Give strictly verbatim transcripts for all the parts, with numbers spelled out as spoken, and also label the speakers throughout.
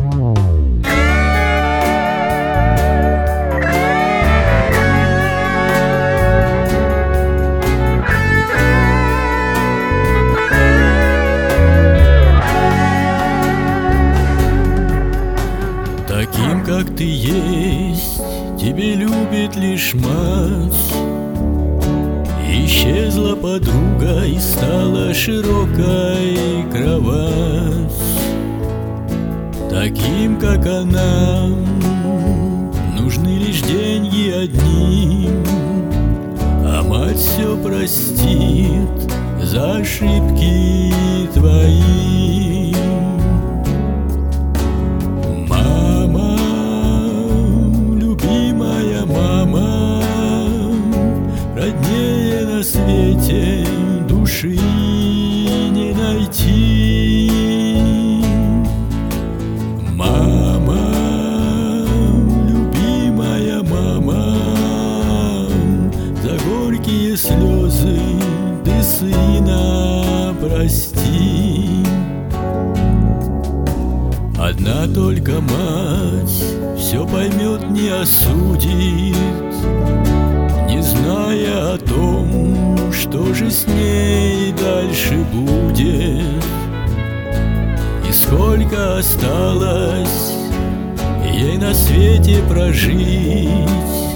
Speaker 1: Таким, как ты есть, тебе любит лишь мать. Исчезла подруга и стала широкой кровать. Таким, как она, нужны лишь деньги одни, а мать все простит за ошибки твои. Мама, любимая мама, роднее на свете души не найти. Мама, любимая мама, за горькие слезы ты сына прости. Одна только мать все поймет, не осудит, не зная о том, что же с ней дальше будет. И сколько осталось ей на свете прожить,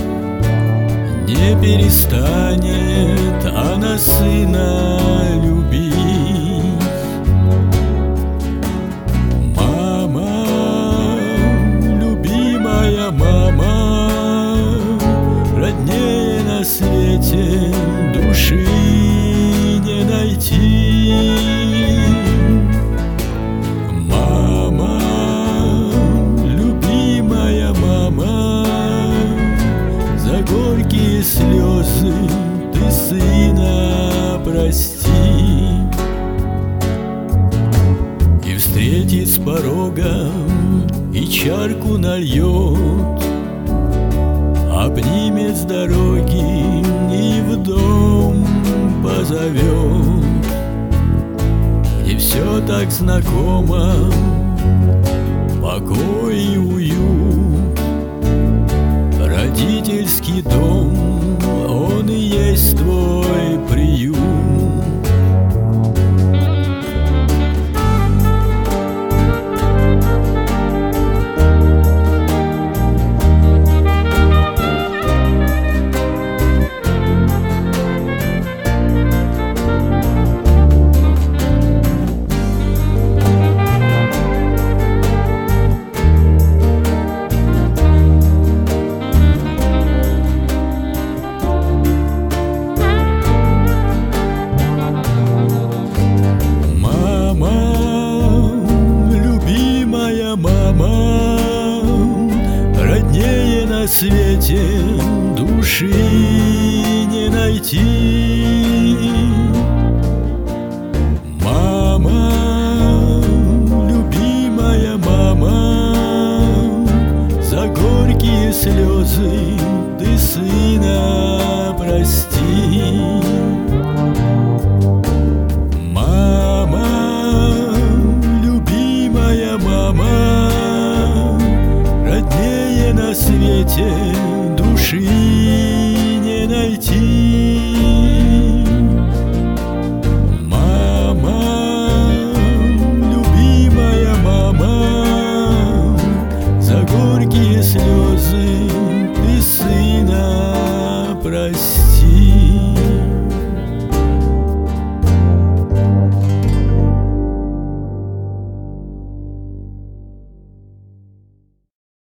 Speaker 1: не перестанет она сына любить. Мама, любимая мама, роднее на свете души не найти. Мама, любимая мама, за горькие слезы ты сына прости. И встретит с порога, и чарку нальет, обнимет с дороги и в дом позовет, где все так знакомо, покой и уют. Родительский дом, он и есть твой приют. Мама, роднее на свете души не найти. Мама, любимая мама, за горькие слезы ты сына прости. Мама, любимая мама, роднее на свете души не найти. Мама, любимая мама, за горькие слезы